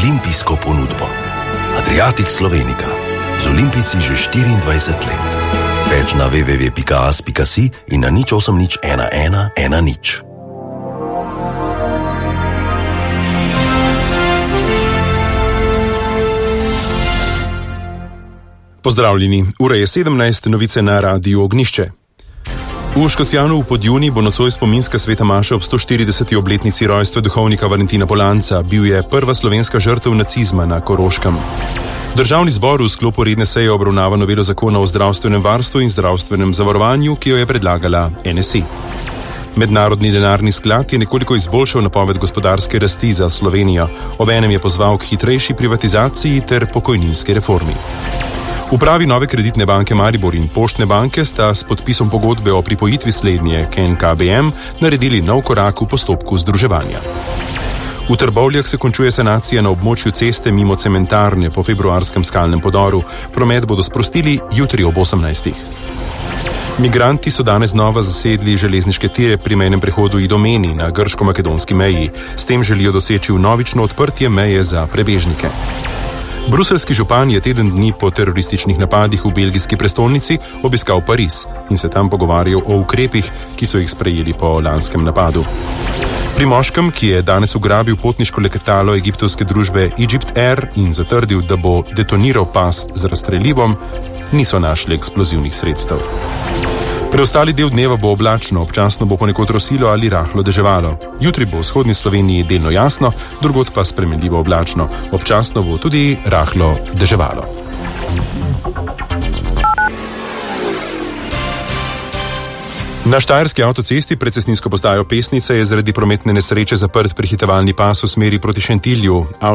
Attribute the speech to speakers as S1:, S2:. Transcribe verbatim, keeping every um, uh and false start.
S1: olimpijsko ponudbo. Adriatic Slovenica. Z olimpijci že štiriindvajset let. Več na w w w pika as pika si in na nič osem nič ena ena ena nič.
S2: Pozdravljeni, ura je sedemnajst, novice na Radiu Ognjišče. V Škocjanu v Podjuni bo nocoj spominska sveta maša ob sto štirideseti obletnici rojstva duhovnika Valentina Polanca. Bil je prva slovenska žrtev nacizma na Koroškem. Državni zbor v sklopu redne seje obravnava novelo zakona o zdravstvenem varstvu in zdravstvenem zavarovanju, ki jo je predlagala N S I. Mednarodni denarni sklad je nekoliko izboljšal napoved gospodarske rasti za Slovenijo. Obenem je pozval k hitrejši privatizaciji ter pokojninski reformi. Upravi Nove kreditne banke Maribor in Poštne banke sta s podpisom pogodbe o pripojitvi slednje k N K B M naredili nov korak v postopku združevanja. V Trbovljah se končuje sanacija na območju ceste mimo cementarne po februarskem skalnem podoru. Promet bodo sprostili jutri ob osemnajstih. Migranti so danes znova zasedli železniške tire pri mejnem prehodu Idomeni na grško-makedonski meji. S tem želijo doseči vnovično odprtje meje za prebežnike. Bruseljski župan je teden dni po terorističnih napadih v belgijski prestolnici obiskal Pariz in se tam pogovarjal o ukrepih, ki so jih sprejeli po lanskem napadu. Pri moškem, ki je danes ugrabil potniško letalo egiptovske družbe Egypt Air in zatrdil, da bo detoniral pas z razstrelivom, niso našli eksplozivnih sredstev. Preostali del dneva bo oblačno, občasno bo ponekod rosilo ali rahlo deževalo. Jutri bo v vzhodni Sloveniji delno jasno, drugod pa spremenljivo oblačno. Občasno bo tudi rahlo deževalo. Na štajerski avtocesti pred cestninsko postajo Pesnice je zaradi prometne nesreče zaprt prehitevalni pas v smeri proti Šentilju.